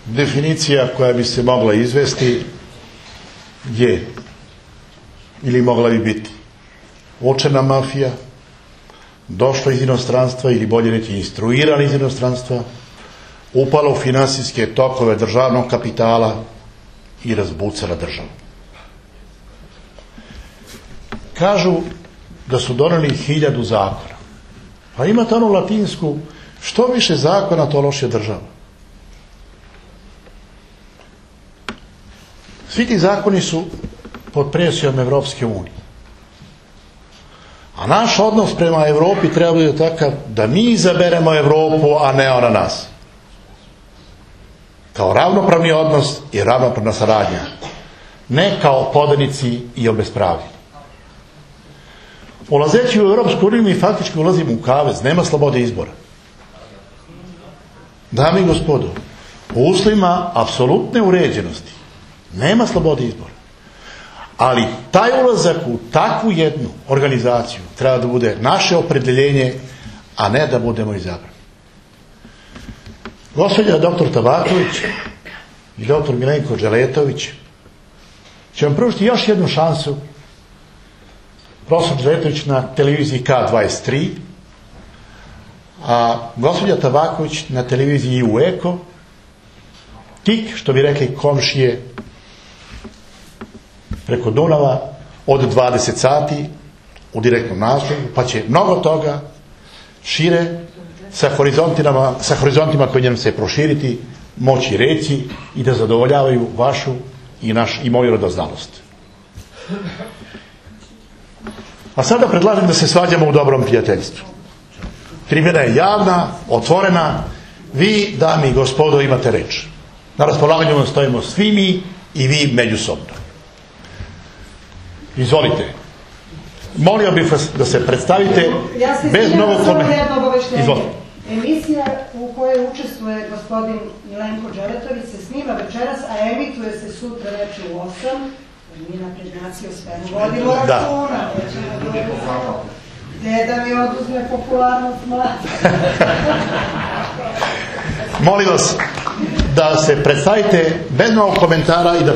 definicija koja bi se mogla izvesti je, ili mogla bi biti, učena mafija, došla iz inostranstva, ili bolje reći instruirana iz inostranstva, upala u finansijske tokove državnog kapitala i razbucala državu. Kažu da su doneli 1000 zakona. Pa imate onu latinsku, što više zakona, to lošija država. Svi ti zakoni su pod presijom Evropske unije. A naš odnos prema Evropi treba biti takav da mi izaberemo Evropu, a ne ona nas. Kao ravnopravni odnos i ravnopravna saradnja. Ne kao podanici i obespravljeni. Ulazeći u Europsku uniju mi faktički ulazimo u kavez. Nema slobode izbora. Dame i gospodo, u uslovima apsolutne uređenosti nema slobode izbora. Ali taj ulazak u takvu jednu organizaciju treba da bude naše opredeljenje, a ne da budemo izabrani. Gospođa dr. Tabaković i dr. Milenko Đeletović će vam pružiti još jednu šansu. Profesor Đeletović na televiziji K23, a gospođa Tabaković na televiziji Eko, tik, što bi rekli komšije, preko Dunava od 20 sati u direktnom naslovu, pa će mnogo toga šire sa horizontima koji će nam se proširiti moći reći i da zadovoljavaju vašu i moju radoznalost. A sada predlažem da se svađamo u dobrom prijateljstvu. Tribina je javna, otvorena. Vi, dame i gospodo, imate reč. Na raspolaganju vam stojimo svi mi i vi međusobno. Izvolite. Molio bih vas da se predstavite bez mnogo komentara. Izvolite. Emisija u kojoj učestvuje gospodin Milenko Đeletović se snima večeras, a emituje se sutra veče u 8. Mi na prednaciju svemu vodimo računa. Gde da mi oduzme popularnost mlada. Molim vas da se predstavite bez mnogo komentara i da